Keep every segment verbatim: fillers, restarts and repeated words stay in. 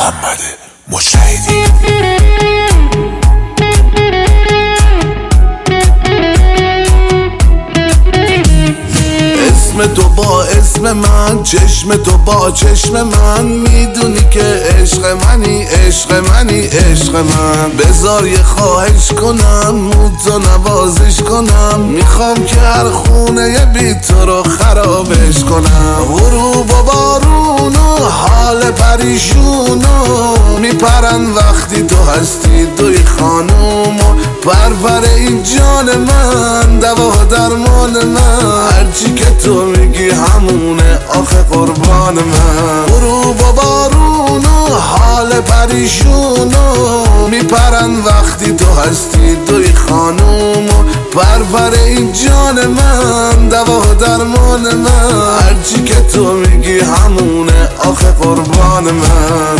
محمد مجتهدی. اسم تو با اسم من، چشم تو با چشم من، میدونی که عشق منی عشق منی عشق من. بذار یه خواهش کنم، موتو نوازش کنم، میخوام که هر خونه یه بی تو رو خرابش کنم. غروب و بارون و حال پریشونو میپرن وقتی تو هستی توی خانوم. و پرپر این جان من، دوا درمان من، هرچی که تو میگی همونه آخه قربان من. غروب و بارون و حال پریشونو میپرن وقتی تو هستی توی خانوم. و پرپر این جان من، دوا درمان من، هرچی که تو میگی همونه آخه قربان من.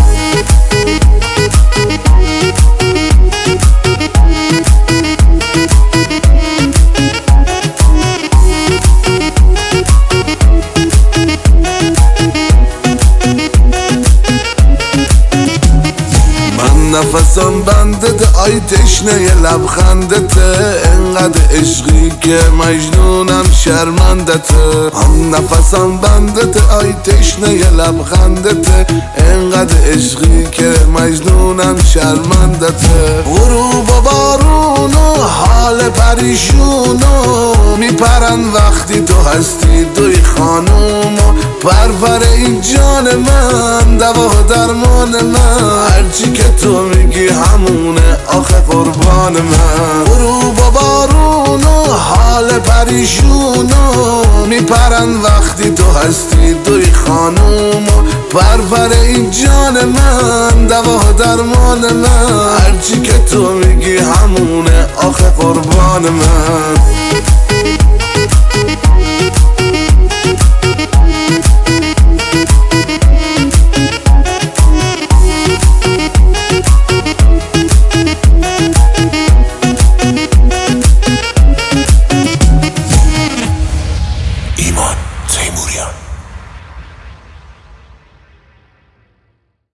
نفسم بندت آی تشنه یه لبخندته، انقدر عشقی که مجنونم شرمندته. هم نفسم بندت آی تشنه یه لبخندته، انقدر عشقی که مجنونم شرمندته. غروب و بارون و حال پریشونو میپرن وقتی تو هستی توی خانوم. پرپر این جان من، دوا درمان من، هرچی که تو میگی همونه آخه قربان من. غروب و بارون و حال پریشونو میپرن وقتی تو هستی توی خانوم. پرپر این جان من، دوا درمان من، هرچی که تو میگی همونه آخه قربان من.